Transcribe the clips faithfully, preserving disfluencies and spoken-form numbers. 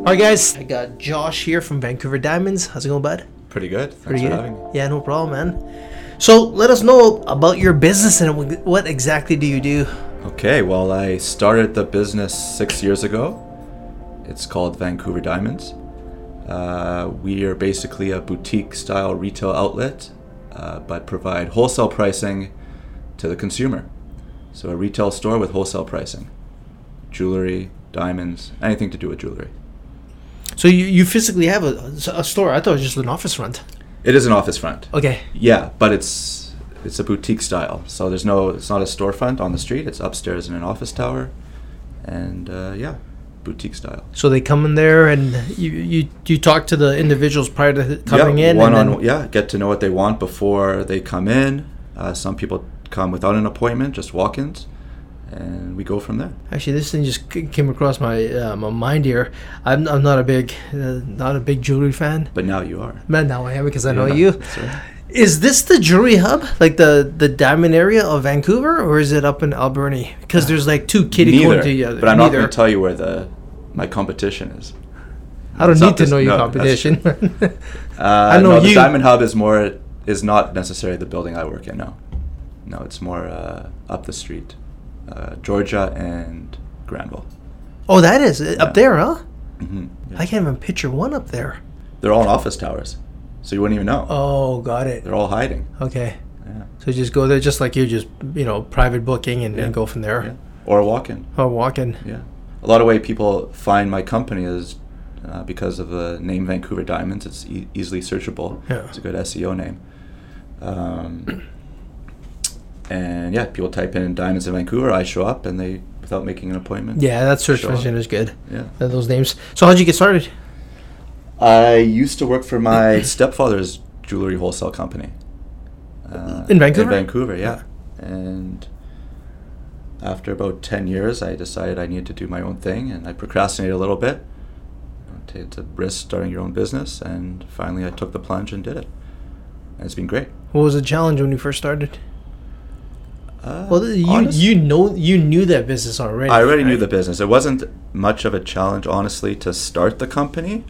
All right, guys. I got Josh here from Vancouver Diamonds. How's it going, bud? Pretty good. Thanks Pretty for good. having me. Yeah, no problem, man. So let us know about your business and what exactly do you do? Okay, well, I started the business six years ago. It's called Vancouver Diamonds. Uh, we are basically a boutique-style retail outlet, uh, but provide wholesale pricing to the consumer. So a retail store with wholesale pricing. Jewelry, diamonds, anything to do with jewelry. So you, you physically have a, a store? I thought it was just an office front. It is an office front. Okay. Yeah, but it's it's a boutique style. So there's no, it's not a storefront on the street. It's upstairs in an office tower, and uh, yeah, boutique style. So they come in there and you you, you talk to the individuals prior to coming yeah, in. One and on then, yeah, get to know what they want before they come in. Uh, some people come without an appointment, just walk-ins. And we go from there. Actually, this thing just c- came across my uh, my mind here. I'm I'm not a big uh, not a big jewelry fan. But now you are. Man, now I am because I know Yeah, you. that's right. Is this the jewelry hub, like the, the diamond area of Vancouver, or is it up in Alberni? Because there's like two kitty corner Neither. to the other. But I'm not Neither. going to tell you where the my competition is. I don't It's need not to this- know your no, competition. Uh, I know no, you. The Diamond Hub is more is not necessarily the building I work in. No, no, it's more uh, up the street, uh, Georgia and Granville. Oh, that is it, Yeah. up there, huh? hmm I can't even picture one up there. They're all in office towers, so you wouldn't even know. Oh, got it. They're all hiding. Okay. Yeah. So just go there, just like you, just you know, private booking, and, Yeah. and go from there. Yeah. Or a walk-in. Oh, walking. Yeah. A lot of way people find my company is uh, because of the name Vancouver Diamonds. It's e- easily searchable. Yeah. It's a good S E O name. Um, and yeah, people type in diamonds in Vancouver. I show up, and they without making an appointment. Yeah, that search Show up. engine is good. Yeah. Uh, those names. So how'd you get started? I used to work for my stepfather's jewelry wholesale company. Uh, In Vancouver? In Vancouver, yeah. And after about ten years, I decided I needed to do my own thing, and I procrastinated a little bit. It's a risk starting your own business, and finally I took the plunge and did it. And it's been great. What was the challenge when you first started? Uh, Well, you honest- you know you knew that business already. I already knew right? the business. It wasn't much of a challenge, honestly, to start the company.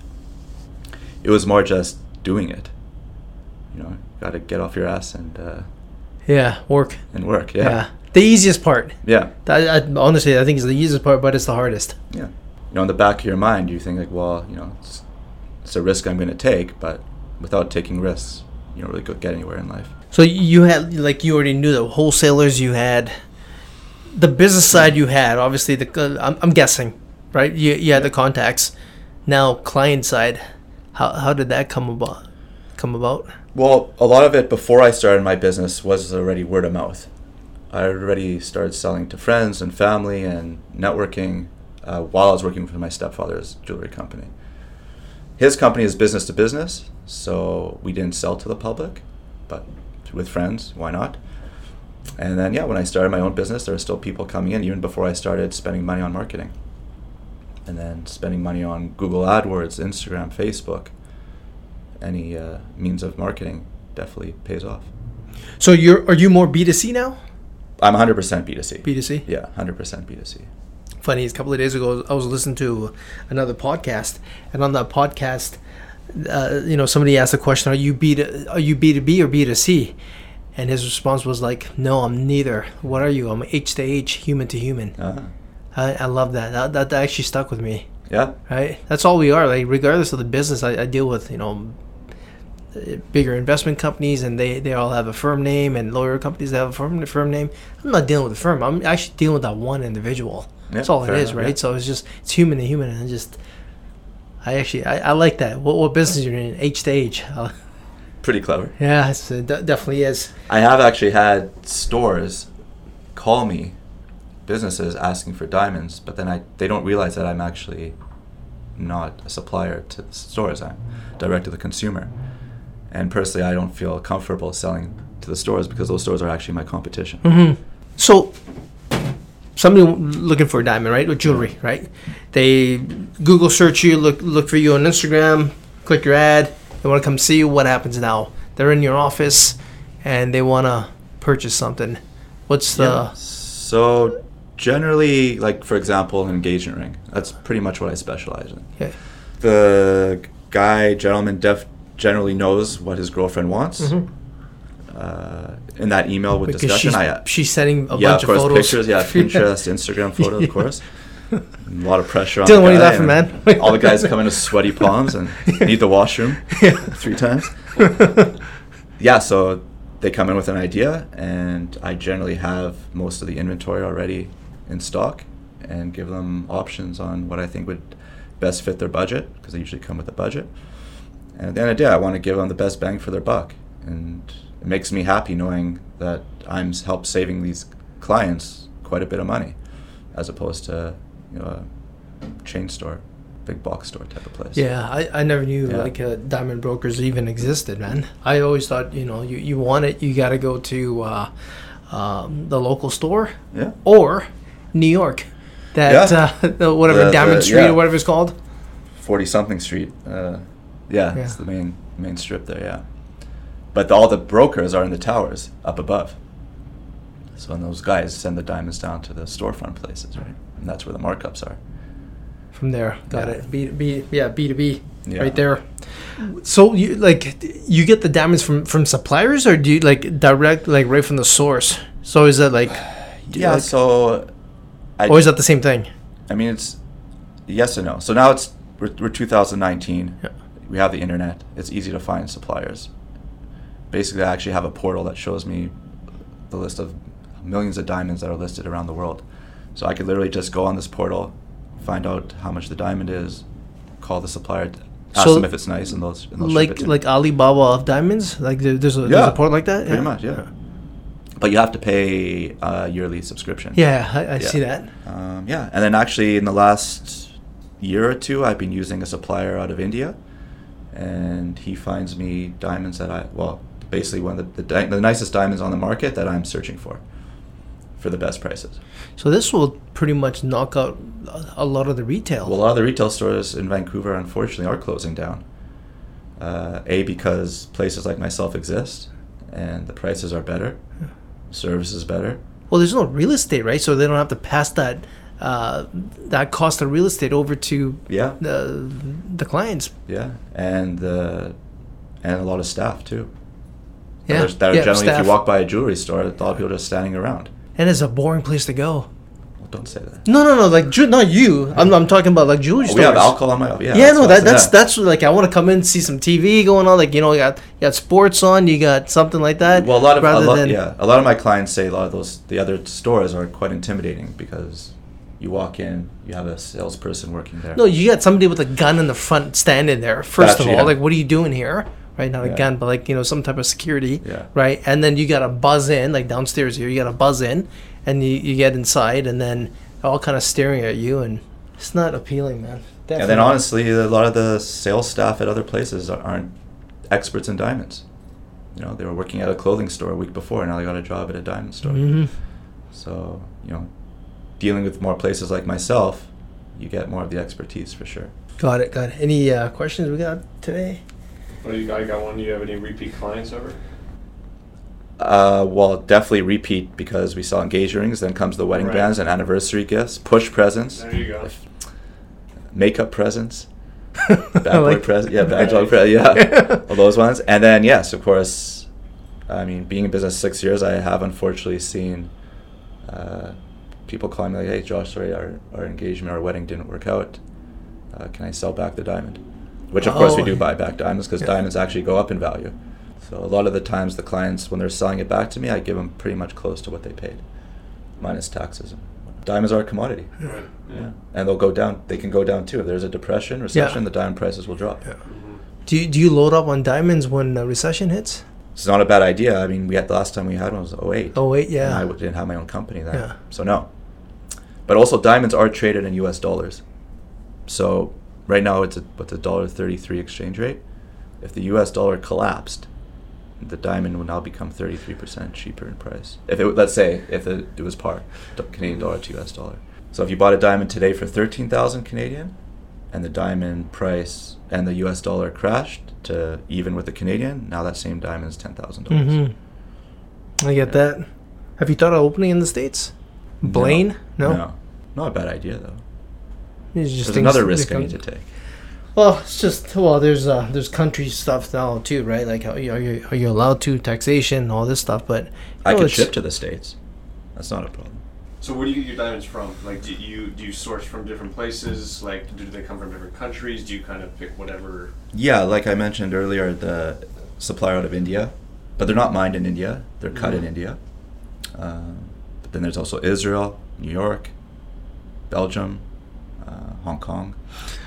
It was more just doing it. You know, got to get off your ass and uh, Yeah, work. and work. Yeah, The easiest part. yeah, I, I, honestly, I think it's the easiest part, but it's the hardest. yeah. You know, in the back of your mind, you think like, well, you know, it's, it's a risk I'm going to take, but without taking risks, you don't really go get anywhere in life. So you had, like, you already knew the wholesalers you had, the business side you had, obviously, the uh, I'm, I'm guessing, right? You, you had the contacts. Now, client side, how how did that come about? Come about? Well, a lot of it before I started my business was already word of mouth. I already started selling to friends and family and networking uh, while I was working for my stepfather's jewelry company. His company is business to business, so we didn't sell to the public, but with friends, why not? And then, yeah, when I started my own business, there were still people coming in even before I started spending money on marketing. And then spending money on Google AdWords, Instagram, Facebook. Any uh, means of marketing definitely pays off. So you're are you more B two C now? I'm one hundred percent B two C. B two C? Yeah, one hundred percent B two C. Funny, a couple of days ago, I was listening to another podcast, and on that podcast, uh, you know, somebody asked the question, "Are you B to are you B two B or B two C?" And his response was like, "No, I'm neither. What are you? I'm H to H, human to human." Uh, I, I love that. that. That that actually stuck with me. yeah, Right? That's all we are. Like, regardless of the business, I, I deal with, you know, bigger investment companies, and they, they all have a firm name, and lawyer companies that have a firm firm name. I'm not dealing with a firm. I'm actually dealing with that one individual. yeah That's all it fair is, enough, right? yeah. So it's just it's human to human, and I just I actually I, I like that. What what business you're in? H to H. Uh, Pretty clever. yeah, it's, it de- definitely is. I have actually had stores call me, businesses asking for diamonds, but then I they don't realize that I'm actually not a supplier to the stores. I'm direct to the consumer. And personally, I don't feel comfortable selling to the stores because those stores are actually my competition. Mm-hmm. So, somebody looking for a diamond, right, or jewelry, right? They Google search you, look look for you on Instagram, click your ad. They want to come see you. What happens now? They're in your office, and they want to purchase something. What's the Yeah. So generally, like for example, an engagement ring. That's pretty much what I specialize in. okay. the guy, gentleman, def generally knows what his girlfriend wants. Mhm. Uh, in that email with Because discussion, she's, I uh, she's sending a yeah, bunch of of, course, photos. pictures, yeah, Pinterest, Instagram photo, Yeah. of course. A lot of pressure on Dylan, the what are you guy, laughing, and man? all the guys come in with sweaty palms and need the washroom Yeah. three times. Yeah, so they come in with an idea, and I generally have most of the inventory already in stock and give them options on what I think would best fit their budget, because they usually come with a budget. And at the end of the day, I want to give them the best bang for their buck. And it makes me happy knowing that I'm s- help saving these clients quite a bit of money, as opposed to, you know, a chain store, big box store type of place. Yeah, I, I never knew Yeah. like uh, diamond brokers even existed, man. I always thought, you know, you, you want it, you got to go to uh, um, the local store Yeah. or New York. That, Yeah. uh, the whatever, The- Diamond the- Street yeah. or whatever it's called. forty something Street. Uh, yeah, Yeah. it's the main main strip there, yeah. But the, all the brokers are in the towers up above. So and those guys send the diamonds down to the storefront places, right? And that's where the markups are. From there, got Yeah. it. B to B, yeah, B to B, Yeah. right there. So you like you get the diamonds from from suppliers, or do you like direct, like right from the source? So is that like, do you Yeah, like- so I, or is that the same thing? I mean, it's yes and no. So now it's we're, we're two thousand nineteen. Yeah. We have the internet. It's easy to find suppliers. Basically, I actually have a portal that shows me the list of millions of diamonds that are listed around the world. So I could literally just go on this portal, find out how much the diamond is, call the supplier, ask So, them if it's nice, and they'll, and they'll ship Like it to me. like Alibaba of diamonds, like there, there's a there's Yeah, a port like that. pretty much, yeah. But you have to pay a yearly subscription. Yeah, I, I Yeah. see that. Um, yeah, and then actually in the last year or two, I've been using a supplier out of India, and he finds me diamonds that I well, basically one of the the, di- the nicest diamonds on the market that I'm searching for, for the best prices. So this will pretty much knock out a- a lot of the retail. Well, a lot of the retail stores in Vancouver, unfortunately, are closing down. Uh, a because places like myself exist, and the prices are better, service is better. Well, there's no real estate, right? So they don't have to pass that uh, that cost of real estate over to Yeah, the the clients. yeah, and uh, and a lot of staff too. Yeah, that are, that are yeah, generally, staff. if you walk by a jewelry store, a lot of people are just standing around. And it's a boring place to go. Well, don't say that. No, no, no. Like ju- not you. I'm, I'm talking about like jewelry Oh, stores. we have alcohol on my. Yeah, Yeah, no, what I that said, that's yeah. that's like I want to come in and see some T V going on. Like you know, you got you got sports on, you got something like that. Well, a lot of a rather lot, than yeah, a lot of my clients say a lot of those the other stores are quite intimidating because you walk in, you have a salesperson working there. no, you got somebody with a gun in the front standing there. First Gotcha, of all, yeah. like what are you doing here? Right, not a Yeah. gun, but like you know some type of security. Yeah. Right, and then you got to buzz in, like downstairs here. You got to buzz in, and you, you get inside, and then they're all kind of staring at you, and it's not appealing, man. And Definitely then not. honestly, a lot of the sales staff at other places are- aren't experts in diamonds. You know, they were working at a clothing store a week before, and now they got a job at a diamond store. Mhm. So, you know, dealing with more places like myself, you get more of the expertise for sure. Got it. Got it. Any uh, questions we got today? Well, you got, got one. Do you have any repeat clients ever? Uh, well, definitely repeat because we sell engagement rings. Then comes the wedding Right. bands and anniversary gifts, push presents, There you go. makeup presents, I bad boy like- present, yeah, bad dog present, yeah, all those ones. And then yes, of course, I mean, being in business six years, I have unfortunately seen uh, people calling me like, "Hey, Josh, sorry, our our engagement, our wedding didn't work out. Uh, can I sell back the diamond?" Which of course we Oh. do buy back diamonds because Yeah. diamonds actually go up in value. So a lot of the times the clients, when they're selling it back to me, I give them pretty much close to what they paid, minus taxes. Diamonds are a commodity. Right. Yeah. And they'll go down. They can go down too. If there's a depression, recession, the diamond prices will drop. Yeah. Mhm. Do you, do you load up on diamonds when a recession hits? It's not a bad idea. I mean, we had the last time we had one was oh eight. Oh wait, And yeah. I w- didn't have my own company then. Yeah. So no. But also diamonds are traded in U S dollars. So right now it's a what's a dollar thirty-three exchange rate. If the U S dollar collapsed, the diamond would now become thirty-three percent cheaper in price. If it let's say if it, it was par, the Canadian dollar to U S dollar. So if you bought a diamond today for thirteen thousand Canadian, and the diamond price and the U S dollar crashed to even with the Canadian, now that same diamond is ten thousand dollars. Mm-hmm. I get that. Have you thought of opening in the States? Blaine? No. No. Not a bad idea though. It's just There's things another that risk I come- need to take. Well, it's just well, there's uh, there's country stuff now too, right? Like, are you are you, are you allowed to taxation, all this stuff? But I know, can it's- ship to the States. That's not a problem. So where do you get your diamonds from? Like, do you do you source from different places? Like, do they come from different countries? Do you kind of pick whatever? Yeah, like I mentioned earlier, the supplier out of India, but they're not mined in India. They're cut in Mhm. India. Um, but then there's also Israel, New York, Belgium, uh, Hong Kong.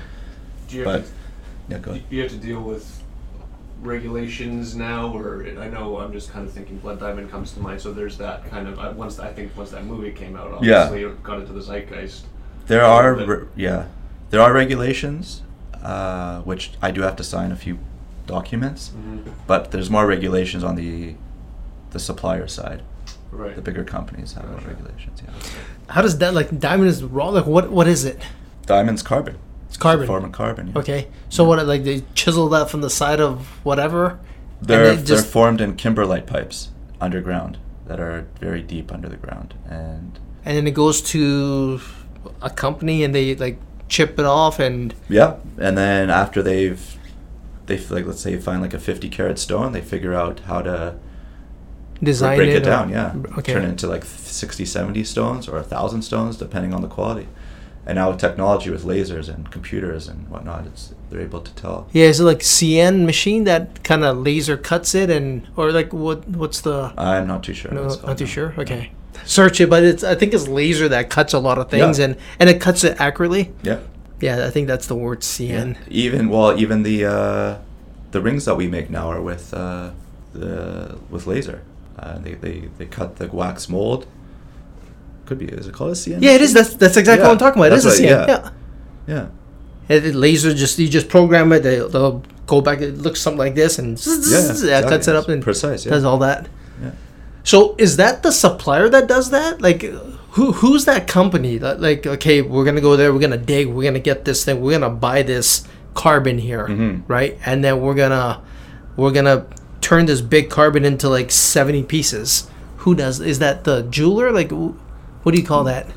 Do you But have to, yeah, go do ahead. you have to deal with regulations now, or I know I'm just kind of thinking Blood Diamond comes to mind. So there's that kind of uh, once I think once that movie came out, Yeah. obviously it got into the zeitgeist. There are But- re- yeah, there are regulations, uh, which I do have to sign a few documents, Mm-hmm. but there's more regulations on the the supplier side. Right. The bigger companies have more Gotcha. regulations. Yeah. How does that like diamond is raw? Like what what is it? Diamond's carbon. It's carbon. It's a form of carbon. Yeah. Okay, so what like they chisel that from the side of whatever? They're And they they're just- formed in kimberlite pipes underground that are very deep under the ground, and And then it goes to a company and they like chip it off and yeah, and then after they've they like let's say find like a fifty carat stone, they figure out how to design break it. it down, or- yeah. Okay. Turn it into like sixty, seventy stones or one thousand stones, depending on the quality. And now with technology with lasers and computers and whatnot, it's they're able to tell. Yeah, is it like C N machine that kind of laser cuts it and or like what what's the I'm not too sure. no, what it's called not too now. sure. Okay. Search it, but it's I think it's laser that cuts a lot of things Yeah. and and it cuts it accurately. Yeah. Yeah, I think that's the word C N. Even well, even the uh, the rings that we make now are with uh, the with laser. Uh, they, they they cut the wax mold. Could be is it called a C N? Yeah, it is. That's that's exactly Yeah, what I'm talking about. It is that's a right, C N. yeah. Yeah. Yeah. It, it laser just you just program it. They, they'll go back. It looks something like this and Yeah. yeah, exactly. cuts it up It's and precise. Yeah. does all that. Yeah. So is that the supplier that does that? Like, who who's that company? That like, okay, we're gonna go there. We're gonna dig. We're gonna get this thing. We're gonna buy this carbon here, Mhm. right? And then we're gonna we're gonna turn this big carbon into like seventy pieces. Who does? Is that the jeweler? Like, wh- what do you call that?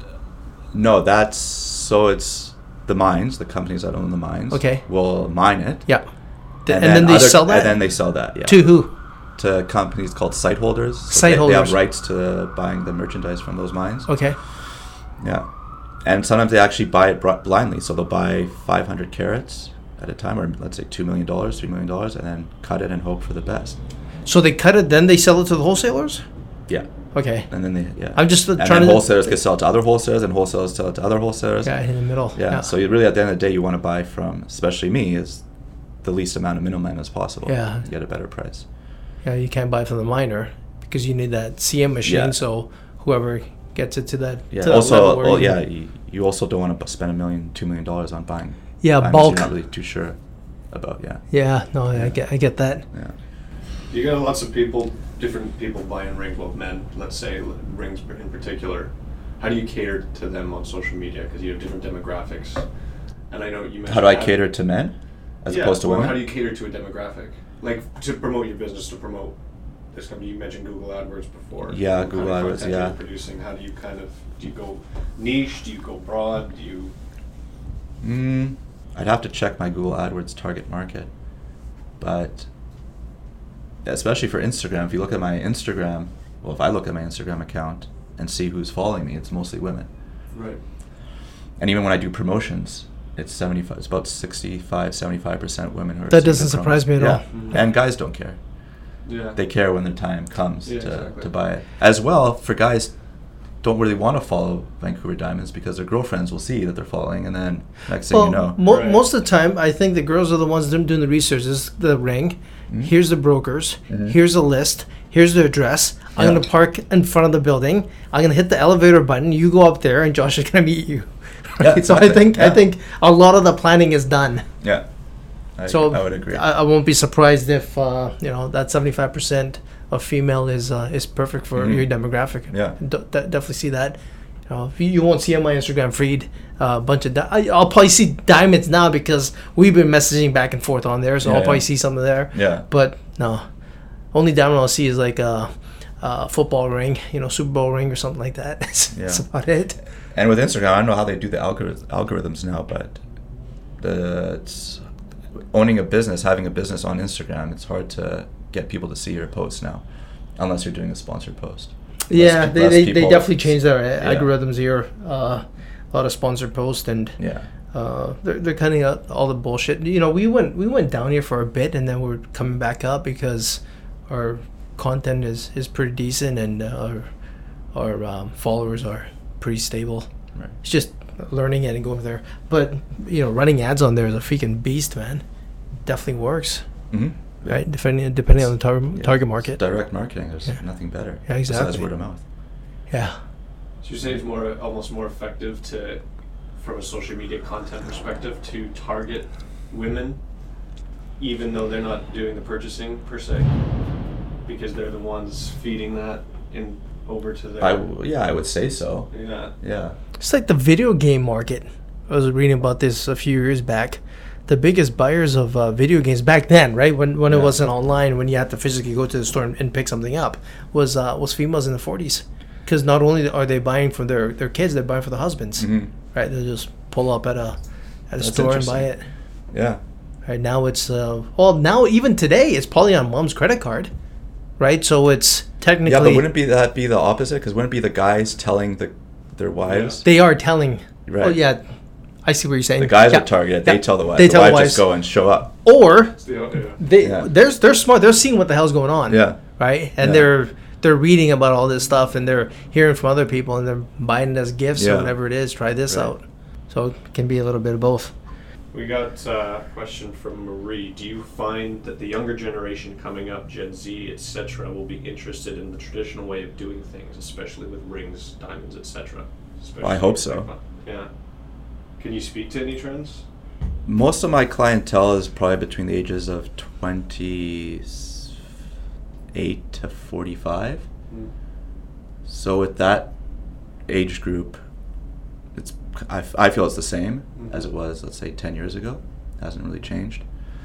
No, that's so it's the mines, the companies that own the mines. Okay. Will mine it. Yeah. Th- and, then, they other- sell that And then they sell that. Yeah. to who? To companies called site holders. So Site they, They holders. have rights to buying the merchandise from those mines. Okay. Yeah. And sometimes they actually buy it br- blindly. So they'll buy five hundred carats at a time, or let's say two million dollars, three million dollars, and then cut it and hope for the best. So they cut it, then they sell it to the wholesalers. Yeah. Okay. And then they, yeah. I'm just uh, and trying then to wholesalers can sell it to other wholesalers, and wholesalers sell it to other wholesalers. Yeah, in the middle. Yeah. So you really, at the end of the day, you want to buy from, especially me, is the least amount of middlemen as possible. Yeah. To get a better price. Yeah, you can't buy from the miner because you need that C M machine. Yeah. So whoever gets it to that. Yeah. To that Also, level where well, you- yeah, you, you also don't want to spend a million, two million dollars on buying. Yeah, diamonds bulk. You're not really too sure about. Yeah. Yeah. No, I Yeah. get. I get that. Yeah. You got lots of people, different people buying rings, well, men, let's say, l- rings in particular. How do you cater to them on social media? Because you have different demographics. And I know you mentioned. How do I that- cater to men as Yeah, opposed to or women? How do you cater to a demographic? Like, to promote your business, to promote this company. You mentioned Google AdWords before. Yeah, What Google kind of AdWords, content are yeah. you producing? How do you kind of, do you go niche? Do you go broad? Do you... Mm, I'd have to check my Google AdWords target market, but especially for Instagram, if you look at my Instagram, well, if I look at my Instagram account and see who's following me, it's mostly women. Right. And even when I do promotions, it's seventy-five. It's about sixty-five, seventy-five percent women who are. That seeing doesn't the promos. surprise me at Yeah. all. Mhm. And guys don't care. Yeah. They care when the time comes Yeah, to, exactly. to buy it. As well, for guys, don't really want to follow Vancouver Diamonds because their girlfriends will see that they're following, and then next thing Well, you know, mo- Right. most of the time, I think the girls are the ones that are doing the research. This is the ring. Mhm. Here's the brokers. Mhm. Here's a list. Here's their address. I'm Yeah. gonna park in front of the building. I'm gonna hit the elevator button. You go up there, and Josh is gonna meet you. Yeah, so I exactly. think I Yeah. think a lot of the planning is done. yeah, I, So I would agree. I, I won't be surprised if uh, you know that seventy-five percent of female is uh, is perfect for Mhm. your demographic. Yeah. D- de- definitely see that. You know, if you, you won't see on my Instagram feed uh, a bunch of. Di- I, I'll probably see diamonds now because we've been messaging back and forth on there, so Yeah, I'll probably yeah. see something there. yeah, But no, only diamond I'll see is like a, a football ring, you know, Super Bowl ring or something like that. That's, Yeah. that's about it. and with Instagram, I don't know how they do the algorith- algorithms now, but the it's owning a business, having a business on Instagram, it's hard to get people to see your posts now, unless you're doing a sponsored post. Yeah, Less- they, less they, they people- definitely changed their Yeah. algorithms here. Uh, a lot of sponsored posts, and Yeah. uh, they're they're cutting out all the bullshit. You know, we went we went down here for a bit, and then we're coming back up because our content is, is pretty decent, and uh, our our um, followers are pretty stable. Right. It's just learning it and going there. But you know, running ads on there is a freaking beast, man. Definitely works, Mm-hmm. right? Depending depending on the tar- Yeah. target market. Direct marketing. There's Yeah. nothing better. Yeah, Besides exactly. word of mouth. Yeah. So you say it's more, almost more effective to, from a social media content perspective, to target women, even though they're not doing the purchasing per se, because they're the ones feeding that in over to their. I w- yeah, I would say so. yeah. Yeah. It's like the video game market. I was reading about this a few years back. The biggest buyers of uh, video games back then, right, when when it Yeah. wasn't online, when you had to physically go to the store and, and pick something up, was uh, was females in the forties. Because not only are they buying for their, their kids, they're buying for the husbands, Mhm. right? They just pull up at a at a That's store and buy it. interesting. Yeah. Right now, it's uh, well now even today it's probably on mom's credit card, right? So it's technically Yeah, but wouldn't be that be the opposite? Because wouldn't it be the guys telling the their wives? they are telling. Right. Oh yeah, I see what you're saying. The guys Yeah. are targeted. They Yeah. tell the wives. They the tell the wives wives. just go and show up. Or It's the, yeah. they Yeah. they're they're smart. They're seeing what the hell's going on. Yeah. Right, and Yeah. they're they're reading about all this stuff, and they're hearing from other people, and they're buying it as gifts or Yeah. whatever it is. Try this Right. out. So it can be a little bit of both. We got uh, a question from Marie. Do you find that the younger generation coming up, Gen Z, et cetera, will be interested in the traditional way of doing things, especially with rings, diamonds, et cetera? I hope so. Yeah. Can you speak to any trends? Most of my clientele is probably between the ages of twenty-eight to forty-five. Mm. So with that age group, it's I, f- I feel it's the same Mhm. as it was, let's say, ten years ago. It hasn't really changed.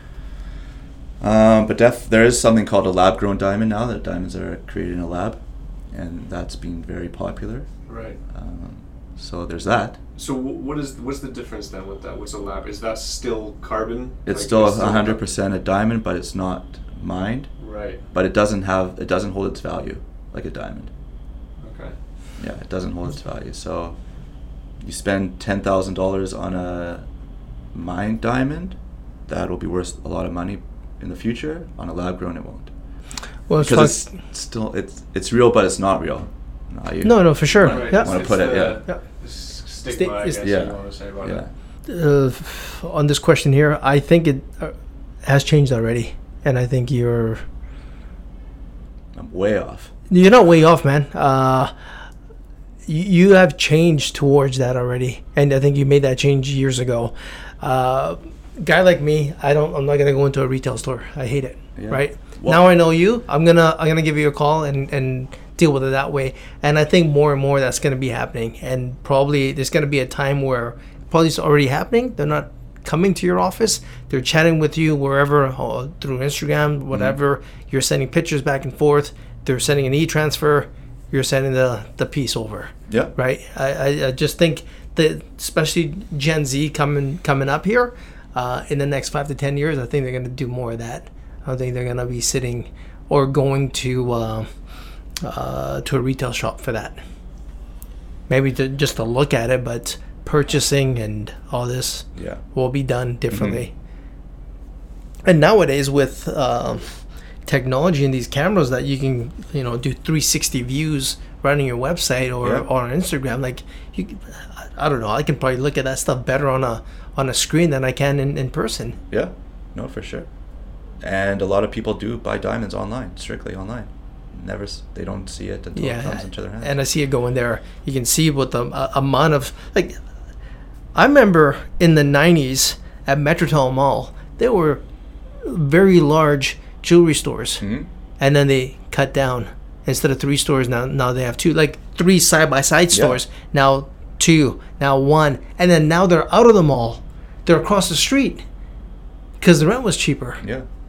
Um, but def- there is something called a lab-grown diamond now, that diamonds are created in a lab, and that's been very popular. Right. Um, so there's that. So wh- what is what's the difference then with that? What's a lab? Is that still carbon? It's Like, still it's one hundred percent a diamond, but it's not mined. Right. But it doesn't have, it doesn't hold its value like a diamond. Okay. Yeah, it doesn't hold its value. So you spend ten thousand dollars on a mined diamond, that'll be worth a lot of money in the future. On a lab grown, it won't. Well, it's Because fun- it's still, it's it's real, but it's not real. No, you- no, no, for sure. Right. Yeah. Wanna It's put it, the- yeah. Yeah. the s- Sti- Stigma, I it's- guess Yeah. you want to say about Yeah. it. Uh, on this question here, I think it uh, has changed already, and I think you're I'm way off. you're not way off, man. Uh, you, you have changed towards that already, and I think you made that change years ago. Uh, guy like me, I don't. I'm not gonna go into a retail store. I hate it. Yeah. Right Well- now, I know you. I'm gonna I'm gonna give you a call and and deal with it that way. And I think more and more that's gonna be happening, and probably there's gonna be a time where probably it's already happening. They're not coming to your office. They're chatting with you wherever, uh, through Instagram, whatever. You're sending pictures back and forth. They're sending an e-transfer. You're sending the, the piece over, Yeah. right? I, I, I just think that especially Gen Z coming coming up here uh, in the next five to ten years, I think they're going to do more of that. I don't think they're going to be sitting or going to uh, uh, to a retail shop for that. Maybe to, just to look at it, but purchasing and all this Yeah. will be done differently. And nowadays with uh, technology and these cameras that you can, you know, do three sixty views right on your website or, Yeah. or on Instagram, like you, I don't know, I can probably look at that stuff better on a on a screen than I can in, in person. Yeah. No, for sure. And a lot of people do buy diamonds online, strictly online. Never, s- they don't see it until it comes into their hands. And I see it going there. You can see what the uh, amount of, like, I remember in the nineties at Metrotown Mall, there were very large jewelry stores, Mhm. and then they cut down. Instead of three stores, now now they have two, like three side by side Yeah. stores. Now two, now one, and then now they're out of the mall. They're across the street because the rent was cheaper. Yeah.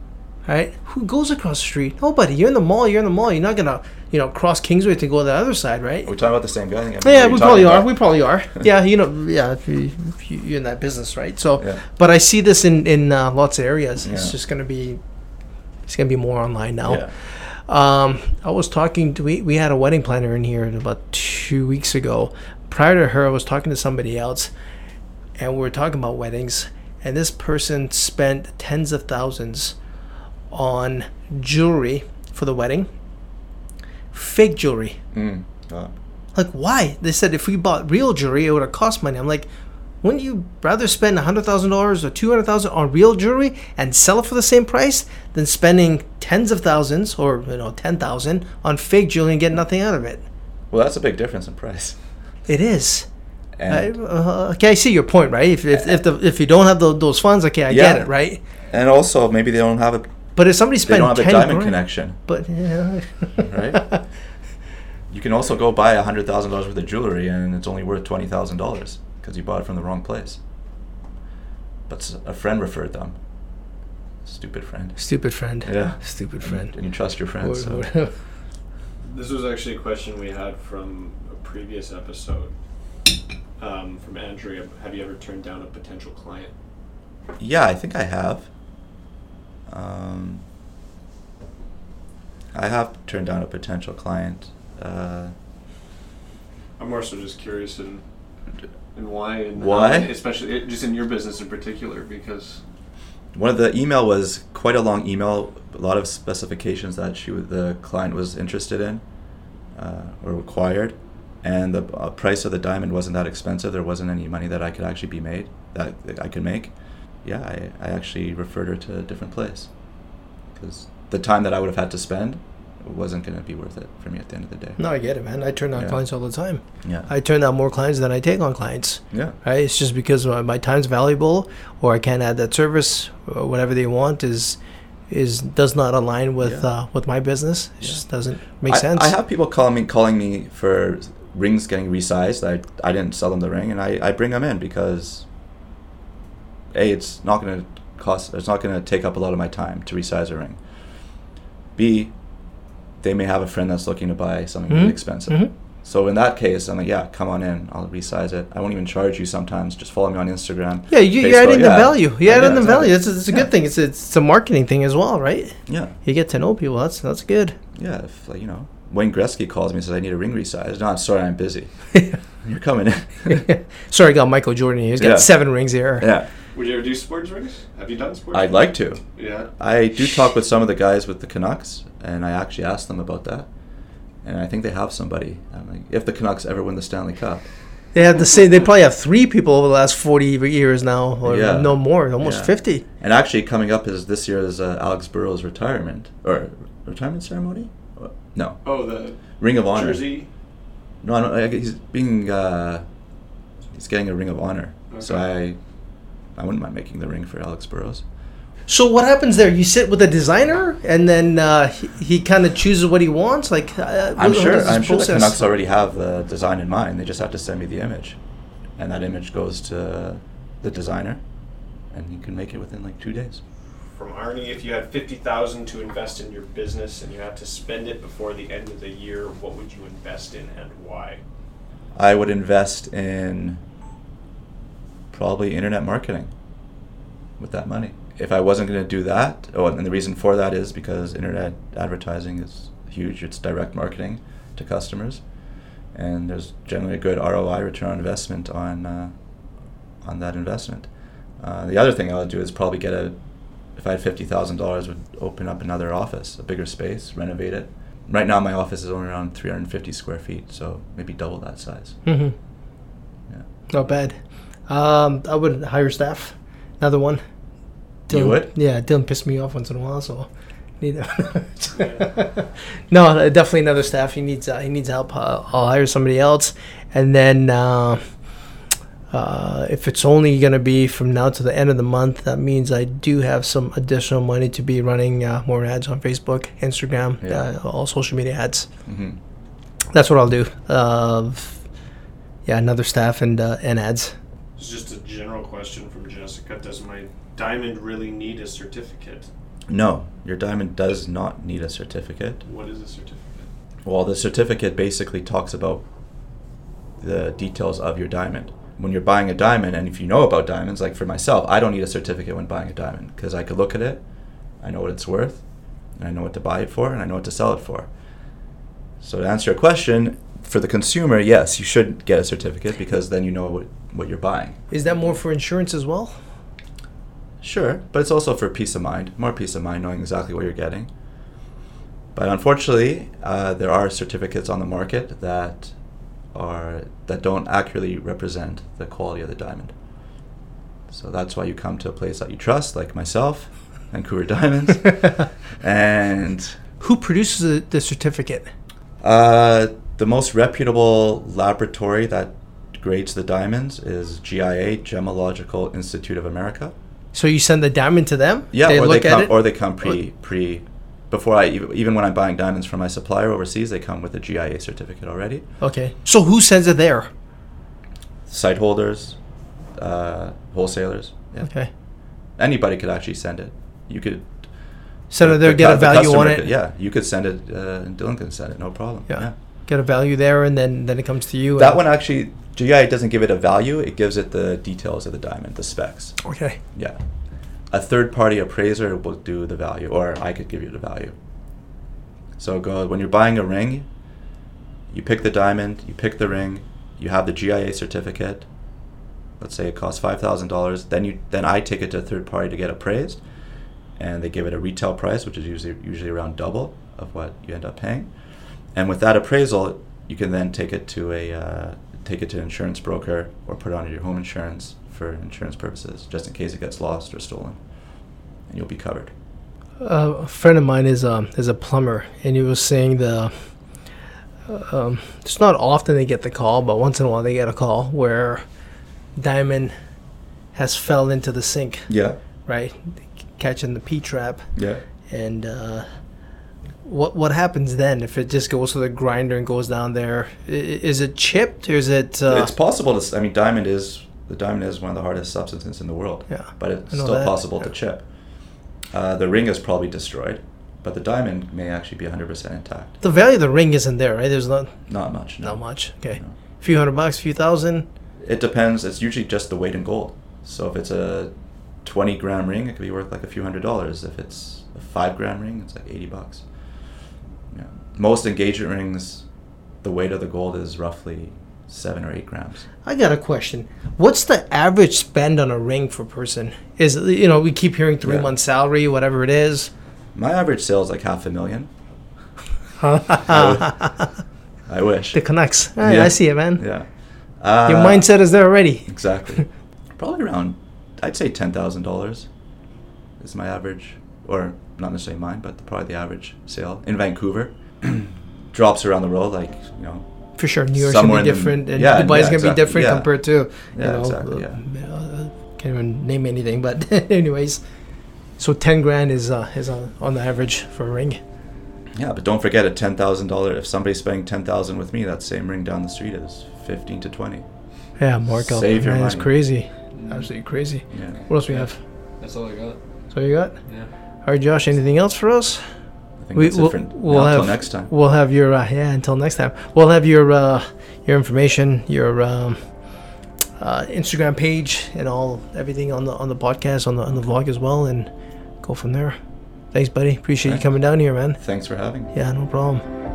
right? Who goes across the street? Nobody. You're in the mall. You're in the mall. You're not gonna, you know, cross Kingsway to go to the other side, right? Are we talking about the same guy? I mean, Yeah, what we are you probably talking are. about? We probably are. Yeah, you know, yeah, if, you, if you- you're in that business, right? So, Yeah. but I see this in in uh, lots of areas. It's Yeah. just gonna be, it's gonna be more online now. Yeah. Um, I was talking to we we had a wedding planner in here about two weeks ago. Prior to her, I was talking to somebody else, and we were talking about weddings. And this person spent tens of thousands on jewelry for the wedding, fake jewelry. Mm. Wow. Like, why? They said if we bought real jewelry, it would have cost money. I'm like, wouldn't you rather spend one hundred thousand dollars or two hundred thousand dollars on real jewelry and sell it for the same price than spending tens of thousands or, you know, ten thousand dollars on fake jewelry and get nothing out of it? Well, that's a big difference in price. It is. I, And, uh, okay, I see your point, right? If if if, the, if you don't have the, those funds, okay, I Yeah. get it, right? and also, maybe they don't have a But if somebody they spent don't have a ten diamond grand, connection, but yeah, right? You can also go buy a hundred thousand dollars worth of jewelry, and it's only worth twenty thousand dollars because you bought it from the wrong place. But s- a friend referred them. Stupid friend. Stupid friend. Yeah. Stupid friend. And you trust your friends. So. Or- This was actually a question we had from a previous episode um, from Andrea. Have you ever turned down a potential client? Yeah, I think I have. Um, I have turned down a potential client. Uh, I'm more so just curious in, in why and Why? how, especially just in your business in particular, because one of the email was quite a long email, a lot of specifications that she would- the client was interested in uh, or required, and the uh, price of the diamond wasn't that expensive. There wasn't any money that I could actually be made that, that I could make. Yeah, I, I actually referred her to a different place because the time that I would have had to spend wasn't going to be worth it for me at the end of the day. No, I get it, man. I turn down Yeah. clients all the time. Yeah. I turn down more clients than I take on clients. yeah. Right? It's just because my, my time's valuable, or I can't add that service, or whatever they want is is does not align with Yeah. uh, with my business. It Yeah. just doesn't make I, sense. I have people calling me calling me for rings getting resized. I I didn't sell them the ring, and I, I bring them in because A, it's not going to cost. It's not going to take up a lot of my time to resize a ring. B, they may have a friend that's looking to buy something Mhm. really expensive. Mhm. So in that case, I'm like, yeah, come on in. I'll resize it. I won't even charge you sometimes. Just follow me on Instagram. Yeah, you, you're Facebook, adding the yeah. value. You're Yeah, adding the exactly. value. It's, it's a Yeah. good thing. It's, it's a marketing thing as well, right? Yeah. You get to know people. That's that's good. Yeah, if, like, you know, Wayne Gretzky calls me and says, I need a ring resized. No, I'm sorry, I'm busy. You're coming in. Sorry, I got Michael Jordan here. He's got Yeah. seven rings here. Yeah. would you ever do sports rings? Have you done sports? I'd like to. Yeah. I do talk with some of the guys with the Canucks, and I actually asked them about that. And I think they have somebody. I'm like, if the Canucks ever win the Stanley Cup. They have the same. They probably have three people over the last forty years now, or Yeah. no more, almost Yeah. fifty. And actually, coming up is this year is uh, Alex Burrow's retirement or retirement ceremony. Uh, No, Oh, the Ring of Honor. jersey. No, I don't, I, he's being uh, he's getting a Ring of Honor. So Okay. I I wouldn't mind making the ring for Alex Burrows. So what happens there? You sit with a designer, and then uh, he, he kind of chooses what he wants. Like uh, I'm what- sure. what is this I'm sure the process? Canucks already have the design in mind. They just have to send me the image, and that image goes to the designer, and you can make it within like two days. From Arnie, if you had fifty thousand to invest in your business and you had to spend it before the end of the year, what would you invest in and why? I would invest in probably internet marketing with that money. If I wasn't going to do that, oh, and the reason for that is because internet advertising is huge. It's direct marketing to customers, and there's generally a good R O I, return on investment, on uh, on that investment. Uh, the other thing I would do is probably get a, if I had fifty thousand dollars, would open up another office, a bigger space, renovate it. Right now my office is only around three hundred fifty square feet, so maybe double that size. Mm-hmm. Yeah. Not bad. Um, I would hire staff. Another one. You would? Yeah, Dylan pissed me off once in a while, so need. A no, uh, definitely another staff. He needs. Uh, he needs help. Uh, I'll hire somebody else, and then uh, uh, if it's only going to be from now to the end of the month, that means I do have some additional money to be running uh, more ads on Facebook, Instagram, Yeah. uh, all social media ads. Mm-hmm. That's what I'll do. Uh, yeah, another staff and uh, and ads. It's just a general question from Jessica. Does my diamond really need a certificate? No, your diamond does not need a certificate. What is a certificate? Well, the certificate basically talks about the details of your diamond. When you're buying a diamond, and if you know about diamonds, like for myself, I don't need a certificate when buying a diamond because I could look at it, I know what it's worth, and I know what to buy it for, and I know what to sell it for. So to answer your question, for the consumer, yes, you should get a certificate because then you know what, what you're buying. Is that more for insurance as well? Sure, but it's also for peace of mind, more peace of mind knowing exactly what you're getting. But unfortunately, uh, there are certificates on the market that are that don't accurately represent the quality of the diamond. So that's why you come to a place that you trust, like myself, Vancouver Diamonds. And who produces the, the certificate? Uh, the most reputable laboratory that grades the diamonds is G I A, Gemological Institute of America. So you send the diamond to them? Yeah, they or look they at come, it? or they come pre pre. Before I even, even when I'm buying diamonds from my supplier overseas, they come with a G I A certificate already. Okay. So who sends it there? Site holders, uh, wholesalers. Yeah. Okay. Anybody could actually send it. You could send it there, the, get the a value customer on it. Could, yeah, you could send it, uh, and Dylan can send it, no problem. Yeah. yeah. Get a value there, and then, then it comes to you. That and one actually, G I A doesn't give it a value. It gives it the details of the diamond, the specs. Okay. Yeah. A third-party appraiser will do the value, or I could give you the value. So go when you're buying a ring, you pick the diamond, you pick the ring, you have the G I A certificate. Let's say it costs five thousand dollars. Then you then I take it to a third party to get appraised, and they give it a retail price, which is usually usually around double of what you end up paying. And with that appraisal, you can then take it to a uh, take it to an insurance broker or put it on your home insurance for insurance purposes, just in case it gets lost or stolen, and you'll be covered. Uh, a friend of mine is um is a plumber, and he was saying the um it's not often they get the call, but once in a while they get a call where diamond has fell into the sink, Yeah. right, catching the P trap, Yeah. and uh, what what happens then if it just goes to the grinder and goes down there? I, is it chipped or is it? Uh, It's possible to. s- I mean, diamond is the diamond is one of the hardest substances in the world. Yeah, But it's I know still that, possible yeah. to chip. Uh, the ring is probably destroyed, but the diamond may actually be one hundred percent intact. the value of the ring isn't there, right? There's not Not much. No. not much. Okay, No. a few hundred bucks, a few thousand. It depends. It's usually just the weight in gold. So if it's a twenty gram ring, it could be worth like a few hundred dollars. If it's a five gram ring, it's like eighty bucks. Yeah. Most engagement rings, the weight of the gold is roughly seven or eight grams. I got a question. What's the average spend on a ring for a person? Is you know we keep hearing three Yeah. months salary, whatever it is. My average sale is like half a million. the I wish. Canucks. Ah, Yeah. I see it, man. Yeah. Uh, Your mindset is there already. Exactly. Probably around, I'd say ten thousand dollars is my average, or not necessarily mine, but probably the average sale in Vancouver. Drops around the world, like, you know. For sure, New York's Somewhere gonna in be the- different, and yeah, Dubai's yeah, gonna exactly, be different yeah. compared to, you Yeah, know, exactly, uh, yeah. uh, can't even name anything. But anyways, so ten grand is uh, is on, on the average for a ring. Yeah, but don't forget, at ten thousand dollars, if somebody's spending ten thousand dollars with me, that same ring down the street is fifteen to twenty. Yeah, markup. Save your man, that's money. crazy. Absolutely crazy. Yeah. What else we have? That's all I got. So you got? Yeah. All right, Josh. Anything else for us? I think that's we'll, it for we'll now, have until next time. We'll have your uh, yeah. Until next time, we'll have your uh, your information, your um, uh, Instagram page, and all everything on the on the podcast, on the on the vlog as well, and go from there. Thanks, buddy. Appreciate you Okay. coming down here, man. Thanks for having me. Yeah, no problem.